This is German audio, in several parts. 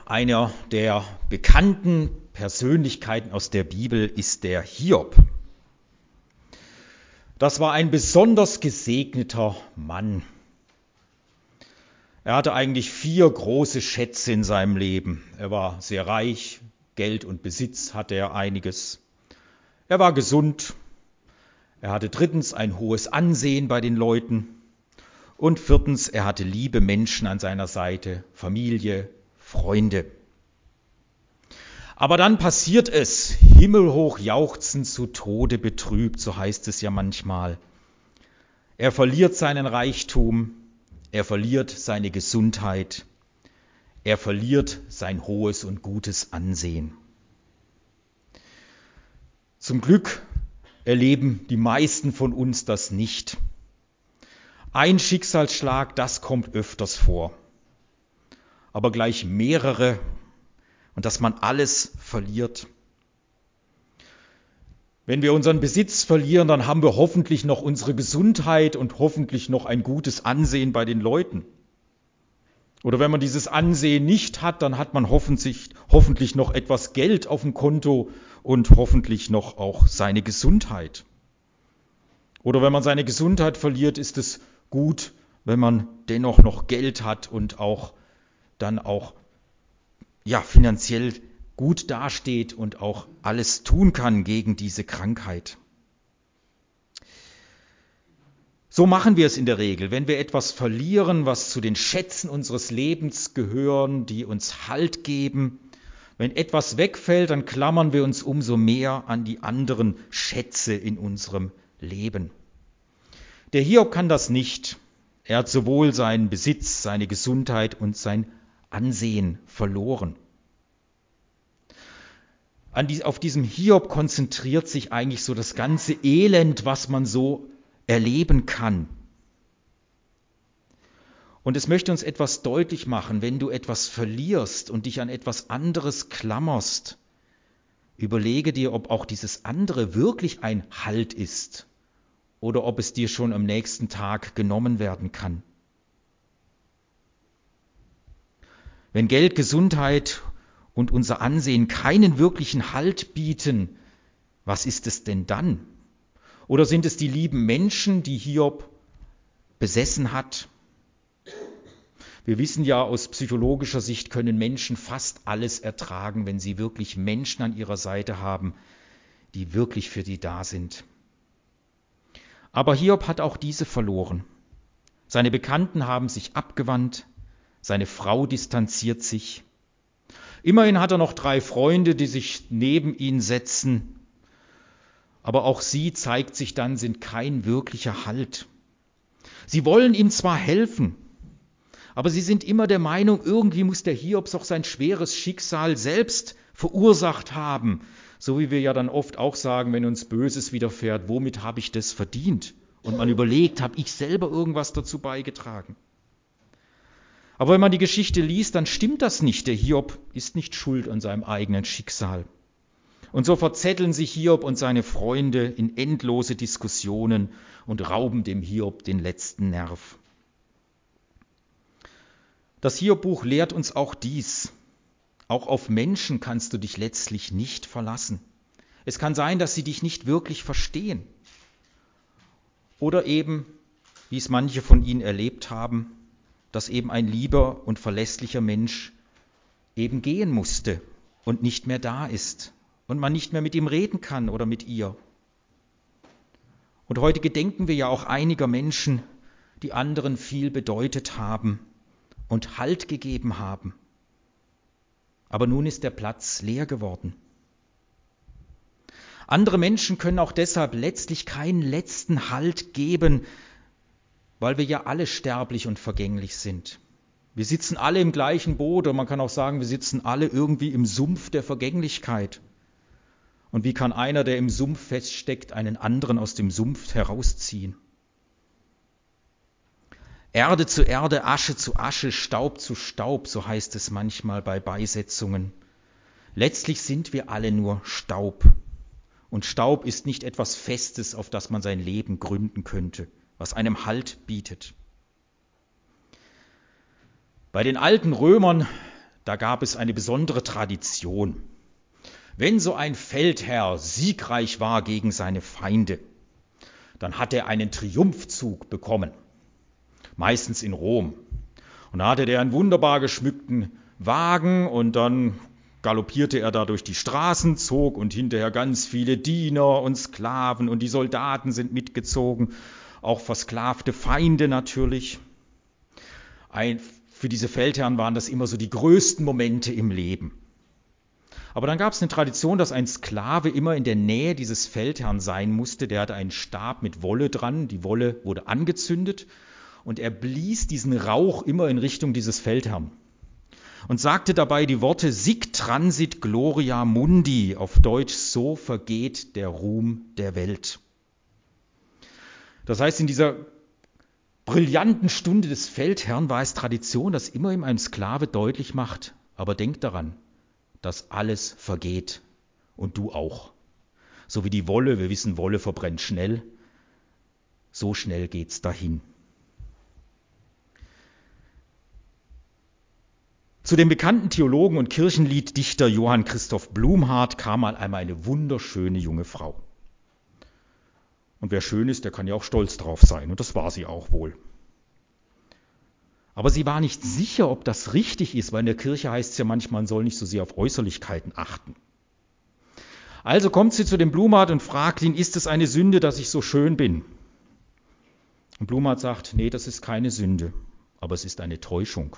Einer der bekannten Persönlichkeiten aus der Bibel ist der Hiob. Das war ein besonders gesegneter Mann. Er hatte eigentlich 4 große Schätze in seinem Leben. Er war sehr reich, Geld und Besitz hatte er einiges. Er war gesund. Er hatte 3. ein hohes Ansehen bei den Leuten. Und 4. er hatte liebe Menschen an seiner Seite, Familie, Freunde. Aber dann passiert es, himmelhoch jauchzend, zu Tode betrübt, so heißt es ja manchmal. Er verliert seinen Reichtum, er verliert seine Gesundheit, er verliert sein hohes und gutes Ansehen. Zum Glück erleben die meisten von uns das nicht. Ein Schicksalsschlag, das kommt öfters vor. Aber gleich mehrere und dass man alles verliert. Wenn wir unseren Besitz verlieren, dann haben wir hoffentlich noch unsere Gesundheit und hoffentlich noch ein gutes Ansehen bei den Leuten. Oder wenn man dieses Ansehen nicht hat, dann hat man hoffentlich noch etwas Geld auf dem Konto und hoffentlich noch auch seine Gesundheit. Oder wenn man seine Gesundheit verliert, ist es gut, wenn man dennoch noch Geld hat und dann auch finanziell gut dasteht und auch alles tun kann gegen diese Krankheit. So machen wir es in der Regel, wenn wir etwas verlieren, was zu den Schätzen unseres Lebens gehören, die uns Halt geben. Wenn etwas wegfällt, dann klammern wir uns umso mehr an die anderen Schätze in unserem Leben. Der Hiob kann das nicht. Er hat sowohl seinen Besitz, seine Gesundheit und sein Ansehen verloren. Auf diesem Hiob konzentriert sich eigentlich so das ganze Elend, was man so erleben kann. Und es möchte uns etwas deutlich machen, wenn du etwas verlierst und dich an etwas anderes klammerst, überlege dir, ob auch dieses andere wirklich ein Halt ist oder ob es dir schon am nächsten Tag genommen werden kann. Wenn Geld, Gesundheit und unser Ansehen keinen wirklichen Halt bieten, was ist es denn dann? Oder sind es die lieben Menschen, die Hiob besessen hat? Wir wissen ja, aus psychologischer Sicht können Menschen fast alles ertragen, wenn sie wirklich Menschen an ihrer Seite haben, die wirklich für die da sind. Aber Hiob hat auch diese verloren. Seine Bekannten haben sich abgewandt, seine Frau distanziert sich. Immerhin hat er noch 3 Freunde, die sich neben ihn setzen. Aber auch sie, zeigt sich dann, sind kein wirklicher Halt. Sie wollen ihm zwar helfen, aber sie sind immer der Meinung, irgendwie muss der Hiob auch sein schweres Schicksal selbst verursacht haben. So wie wir ja dann oft auch sagen, wenn uns Böses widerfährt, womit habe ich das verdient? Und man überlegt, habe ich selber irgendwas dazu beigetragen? Aber wenn man die Geschichte liest, dann stimmt das nicht. Der Hiob ist nicht schuld an seinem eigenen Schicksal. Und so verzetteln sich Hiob und seine Freunde in endlose Diskussionen und rauben dem Hiob den letzten Nerv. Das Hiob-Buch lehrt uns auch dies. Auch auf Menschen kannst du dich letztlich nicht verlassen. Es kann sein, dass sie dich nicht wirklich verstehen. Oder eben, wie es manche von ihnen erlebt haben, dass eben ein lieber und verlässlicher Mensch eben gehen musste und nicht mehr da ist und man nicht mehr mit ihm reden kann oder mit ihr. Und heute gedenken wir ja auch einiger Menschen, die anderen viel bedeutet haben und Halt gegeben haben. Aber nun ist der Platz leer geworden. Andere Menschen können auch deshalb letztlich keinen letzten Halt geben, weil wir ja alle sterblich und vergänglich sind. Wir sitzen alle im gleichen Boot, oder man kann auch sagen, wir sitzen alle irgendwie im Sumpf der Vergänglichkeit. Und wie kann einer, der im Sumpf feststeckt, einen anderen aus dem Sumpf herausziehen? Erde zu Erde, Asche zu Asche, Staub zu Staub, so heißt es manchmal bei Beisetzungen. Letztlich sind wir alle nur Staub. Und Staub ist nicht etwas Festes, auf das man sein Leben gründen könnte, was einem Halt bietet. Bei den alten Römern, da gab es eine besondere Tradition. Wenn so ein Feldherr siegreich war gegen seine Feinde, dann hat er einen Triumphzug bekommen, meistens in Rom. Und da hatte der einen wunderbar geschmückten Wagen und dann galoppierte er da durch die Straßen, zog und hinterher ganz viele Diener und Sklaven und die Soldaten sind mitgezogen, auch versklavte Feinde natürlich. Für diese Feldherren waren das immer so die größten Momente im Leben. Aber dann gab es eine Tradition, dass ein Sklave immer in der Nähe dieses Feldherrn sein musste. Der hatte einen Stab mit Wolle dran, die Wolle wurde angezündet und er blies diesen Rauch immer in Richtung dieses Feldherrn und sagte dabei die Worte Sic transit gloria mundi, auf Deutsch, so vergeht der Ruhm der Welt. Das heißt, in dieser brillanten Stunde des Feldherrn war es Tradition, dass immer ihm ein Sklave deutlich macht, aber denk daran, dass alles vergeht und du auch. So wie die Wolle, wir wissen, Wolle verbrennt schnell, so schnell geht's dahin. Zu dem bekannten Theologen und Kirchenlieddichter Johann Christoph Blumhardt kam mal einmal eine wunderschöne junge Frau. Und wer schön ist, der kann ja auch stolz drauf sein. Und das war sie auch wohl. Aber sie war nicht sicher, ob das richtig ist, weil in der Kirche heißt es ja manchmal, man soll nicht so sehr auf Äußerlichkeiten achten. Also kommt sie zu dem Blumhardt und fragt ihn, ist es eine Sünde, dass ich so schön bin? Und Blumhardt sagt, nee, das ist keine Sünde, aber es ist eine Täuschung.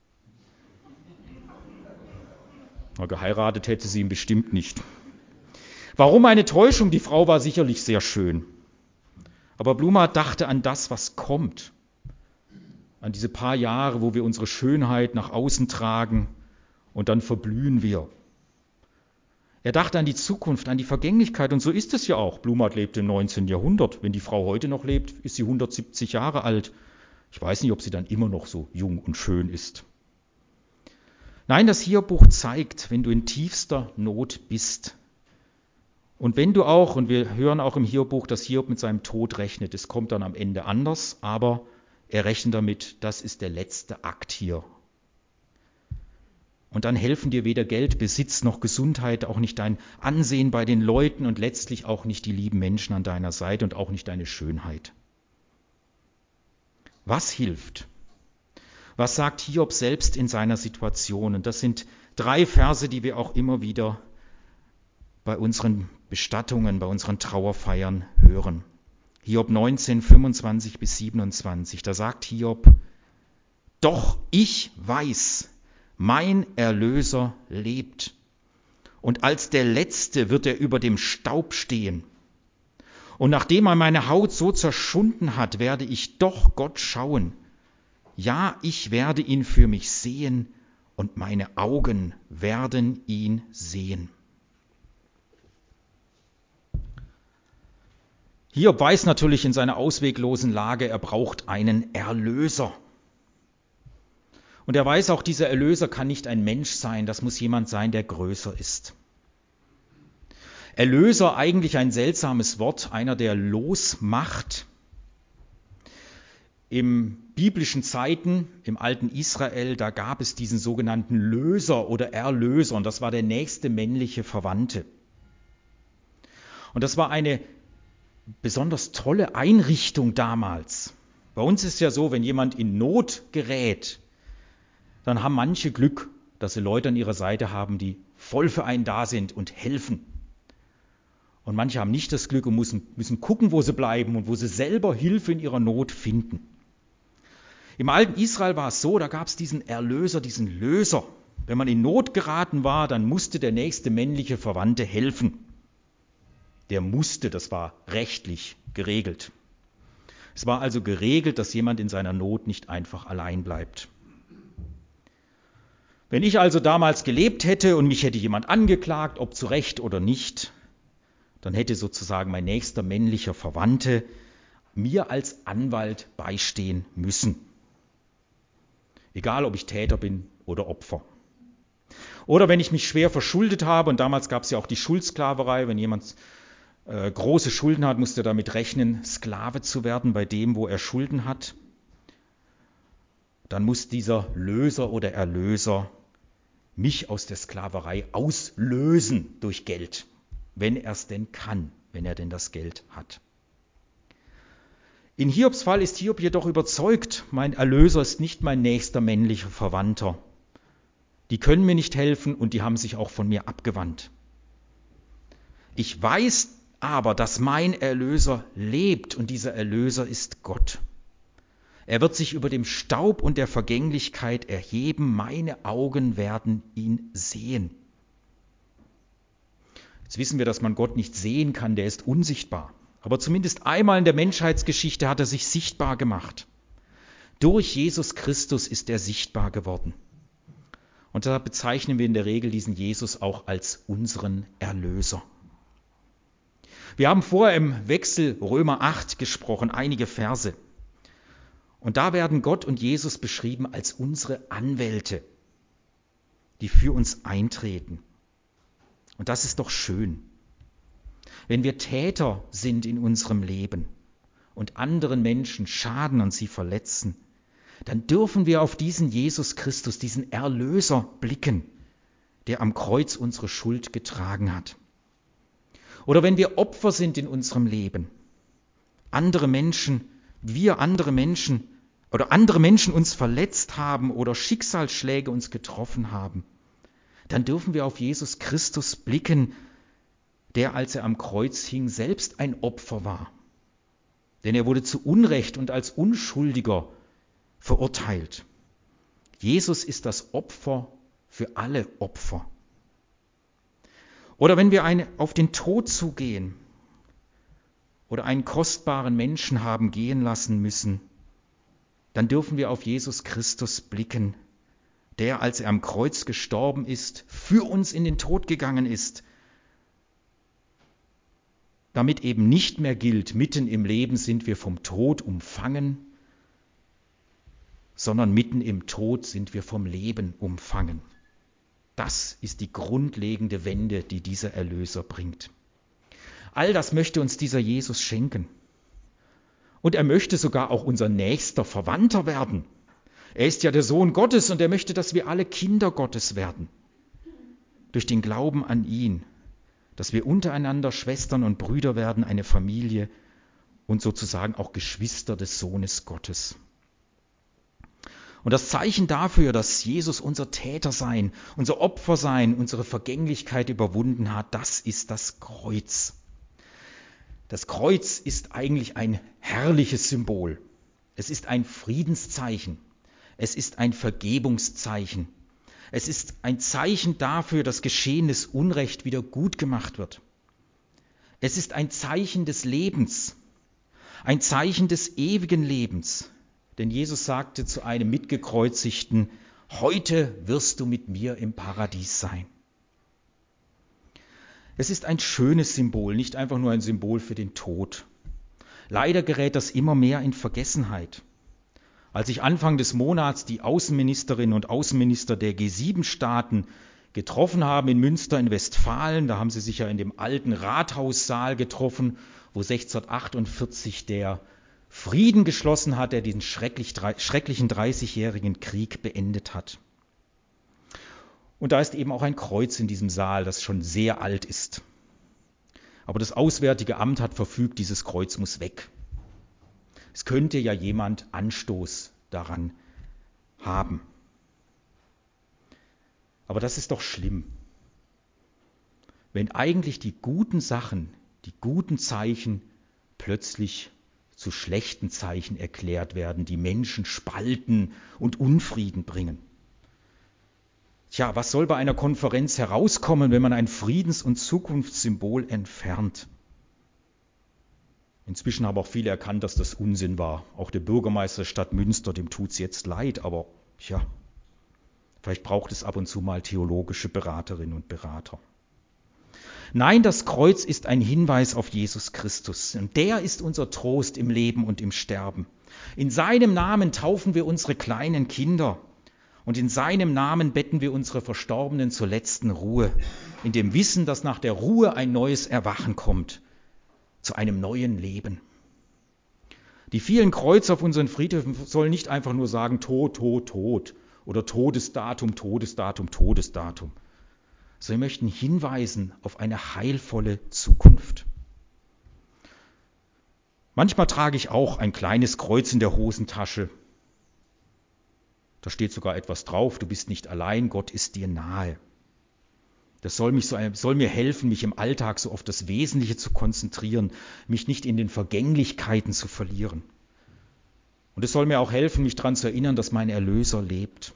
Aber geheiratet hätte sie ihn bestimmt nicht. Warum eine Täuschung? Die Frau war sicherlich sehr schön. Aber Blumhardt dachte an das, was kommt. An diese paar Jahre, wo wir unsere Schönheit nach außen tragen und dann verblühen wir. Er dachte an die Zukunft, an die Vergänglichkeit und so ist es ja auch. Blumhardt lebte im 19. Jahrhundert. Wenn die Frau heute noch lebt, ist sie 170 Jahre alt. Ich weiß nicht, ob sie dann immer noch so jung und schön ist. Nein, das Hiob-Buch zeigt, wenn du in tiefster Not bist und wenn du auch, und wir hören auch im Hiob-Buch, dass Hiob mit seinem Tod rechnet, es kommt dann am Ende anders, aber er rechnet damit, das ist der letzte Akt hier. Und dann helfen dir weder Geld, Besitz noch Gesundheit, auch nicht dein Ansehen bei den Leuten und letztlich auch nicht die lieben Menschen an deiner Seite und auch nicht deine Schönheit. Was hilft? Was sagt Hiob selbst in seiner Situation? Und das sind 3 Verse, die wir auch immer wieder bei unseren Bestattungen, bei unseren Trauerfeiern hören. Hiob 19, 25 bis 27, da sagt Hiob, doch ich weiß, mein Erlöser lebt und als der Letzte wird er über dem Staub stehen. Und nachdem er meine Haut so zerschunden hat, werde ich doch Gott schauen. Ja, ich werde ihn für mich sehen und meine Augen werden ihn sehen. Hiob weiß natürlich in seiner ausweglosen Lage, er braucht einen Erlöser. Und er weiß auch, dieser Erlöser kann nicht ein Mensch sein, das muss jemand sein, der größer ist. Erlöser, eigentlich ein seltsames Wort, einer, der losmacht. Im biblischen Zeiten, im alten Israel, da gab es diesen sogenannten Löser oder Erlöser und das war der nächste männliche Verwandte. Und das war eine besonders tolle Einrichtung damals. Bei uns ist ja so, wenn jemand in Not gerät, dann haben manche Glück, dass sie Leute an ihrer Seite haben, die voll für einen da sind und helfen. Und manche haben nicht das Glück und müssen gucken, wo sie bleiben und wo sie selber Hilfe in ihrer Not finden. Im alten Israel war es so, da gab es diesen Erlöser, diesen Löser. Wenn man in Not geraten war, dann musste der nächste männliche Verwandte helfen. Der musste, das war rechtlich geregelt. Es war also geregelt, dass jemand in seiner Not nicht einfach allein bleibt. Wenn ich also damals gelebt hätte und mich hätte jemand angeklagt, ob zu Recht oder nicht, dann hätte sozusagen mein nächster männlicher Verwandte mir als Anwalt beistehen müssen. Egal, ob ich Täter bin oder Opfer. Oder wenn ich mich schwer verschuldet habe, und damals gab es ja auch die Schuldsklaverei, wenn jemand große Schulden hat, musste er damit rechnen, Sklave zu werden bei dem, wo er Schulden hat. Dann muss dieser Löser oder Erlöser mich aus der Sklaverei auslösen durch Geld, wenn er es denn kann, wenn er denn das Geld hat. In Hiobs Fall ist Hiob jedoch überzeugt, mein Erlöser ist nicht mein nächster männlicher Verwandter. Die können mir nicht helfen und die haben sich auch von mir abgewandt. Ich weiß aber, dass mein Erlöser lebt und dieser Erlöser ist Gott. Er wird sich über dem Staub und der Vergänglichkeit erheben, meine Augen werden ihn sehen. Jetzt wissen wir, dass man Gott nicht sehen kann, der ist unsichtbar. Aber zumindest einmal in der Menschheitsgeschichte hat er sich sichtbar gemacht. Durch Jesus Christus ist er sichtbar geworden. Und da bezeichnen wir in der Regel diesen Jesus auch als unseren Erlöser. Wir haben vorher im Wechsel Römer 8 gesprochen, einige Verse. Und da werden Gott und Jesus beschrieben als unsere Anwälte, die für uns eintreten. Und das ist doch schön. Wenn wir Täter sind in unserem Leben und anderen Menschen schaden und sie verletzen, dann dürfen wir auf diesen Jesus Christus, diesen Erlöser blicken, der am Kreuz unsere Schuld getragen hat. Oder wenn wir Opfer sind in unserem Leben, andere Menschen uns verletzt haben oder Schicksalsschläge uns getroffen haben, dann dürfen wir auf Jesus Christus blicken, der, als er am Kreuz hing, selbst ein Opfer war. Denn er wurde zu Unrecht und als Unschuldiger verurteilt. Jesus ist das Opfer für alle Opfer. Oder wenn wir auf den Tod zugehen oder einen kostbaren Menschen haben gehen lassen müssen, dann dürfen wir auf Jesus Christus blicken, der, als er am Kreuz gestorben ist, für uns in den Tod gegangen ist, damit eben nicht mehr gilt, mitten im Leben sind wir vom Tod umfangen, sondern mitten im Tod sind wir vom Leben umfangen. Das ist die grundlegende Wende, die dieser Erlöser bringt. All das möchte uns dieser Jesus schenken. Und er möchte sogar auch unser nächster Verwandter werden. Er ist ja der Sohn Gottes und er möchte, dass wir alle Kinder Gottes werden. Durch den Glauben an ihn, dass wir untereinander Schwestern und Brüder werden, eine Familie und sozusagen auch Geschwister des Sohnes Gottes. Und das Zeichen dafür, dass Jesus unser Tätersein, unser Opfersein, unsere Vergänglichkeit überwunden hat, das ist das Kreuz. Das Kreuz ist eigentlich ein herrliches Symbol. Es ist ein Friedenszeichen. Es ist ein Vergebungszeichen. Es ist ein Zeichen dafür, dass geschehenes Unrecht wieder gut gemacht wird. Es ist ein Zeichen des Lebens, ein Zeichen des ewigen Lebens. Denn Jesus sagte zu einem Mitgekreuzigten, heute wirst du mit mir im Paradies sein. Es ist ein schönes Symbol, nicht einfach nur ein Symbol für den Tod. Leider gerät das immer mehr in Vergessenheit. Als ich Anfang des Monats die Außenministerinnen und Außenminister der G7-Staaten getroffen haben in Münster in Westfalen, da haben sie sich ja in dem alten Rathaussaal getroffen, wo 1648 der Frieden geschlossen hat, der diesen schrecklichen 30-jährigen Krieg beendet hat. Und da ist eben auch ein Kreuz in diesem Saal, das schon sehr alt ist. Aber das Auswärtige Amt hat verfügt, dieses Kreuz muss weg. Es könnte ja jemand Anstoß daran haben. Aber das ist doch schlimm. Wenn eigentlich die guten Sachen, die guten Zeichen plötzlich zu schlechten Zeichen erklärt werden, die Menschen spalten und Unfrieden bringen. Tja, was soll bei einer Konferenz herauskommen, wenn man ein Friedens- und Zukunftssymbol entfernt? Inzwischen haben auch viele erkannt, dass das Unsinn war. Auch der Bürgermeister der Stadt Münster, dem tut es jetzt leid, aber vielleicht braucht es ab und zu mal theologische Beraterinnen und Berater. Nein, das Kreuz ist ein Hinweis auf Jesus Christus. Und der ist unser Trost im Leben und im Sterben. In seinem Namen taufen wir unsere kleinen Kinder. Und in seinem Namen betten wir unsere Verstorbenen zur letzten Ruhe. In dem Wissen, dass nach der Ruhe ein neues Erwachen kommt. Zu einem neuen Leben. Die vielen Kreuze auf unseren Friedhöfen sollen nicht einfach nur sagen, Tod, Tod, Tod. oder Todesdatum, Todesdatum, Todesdatum. So, wir möchten hinweisen auf eine heilvolle Zukunft. Manchmal trage ich auch ein kleines Kreuz in der Hosentasche. Da steht sogar etwas drauf: Du bist nicht allein, Gott ist dir nahe. Das soll mir helfen, mich im Alltag so auf das Wesentliche zu konzentrieren, mich nicht in den Vergänglichkeiten zu verlieren. Und es soll mir auch helfen, mich daran zu erinnern, dass mein Erlöser lebt.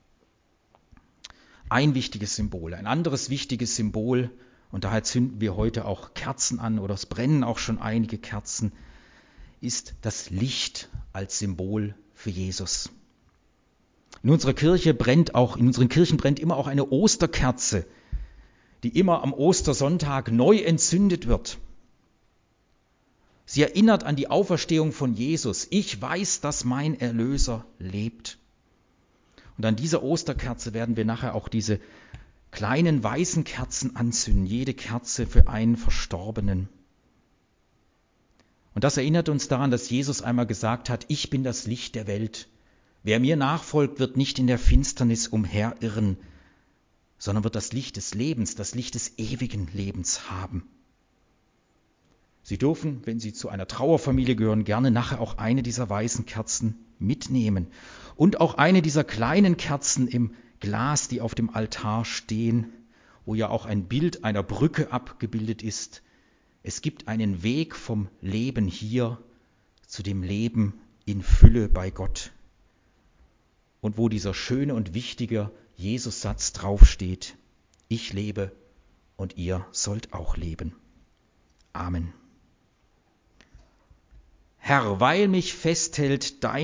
Ein wichtiges Symbol. Ein anderes wichtiges Symbol, und daher zünden wir heute auch Kerzen an, oder es brennen auch schon einige Kerzen, ist das Licht als Symbol für Jesus. In unseren Kirchen brennt immer auch eine Osterkerze, die immer am Ostersonntag neu entzündet wird. Sie erinnert an die Auferstehung von Jesus. Ich weiß, dass mein Erlöser lebt. Und an dieser Osterkerze werden wir nachher auch diese kleinen weißen Kerzen anzünden, jede Kerze für einen Verstorbenen. Und das erinnert uns daran, dass Jesus einmal gesagt hat: Ich bin das Licht der Welt. Wer mir nachfolgt, wird nicht in der Finsternis umherirren, sondern wird das Licht des Lebens, das Licht des ewigen Lebens haben. Sie dürfen, wenn Sie zu einer Trauerfamilie gehören, gerne nachher auch eine dieser weißen Kerzen mitnehmen. Und auch eine dieser kleinen Kerzen im Glas, die auf dem Altar stehen, wo ja auch ein Bild einer Brücke abgebildet ist. Es gibt einen Weg vom Leben hier zu dem Leben in Fülle bei Gott. Und wo dieser schöne und wichtige Jesus-Satz draufsteht: Ich lebe und ihr sollt auch leben. Amen. Herr, weil mich festhält dein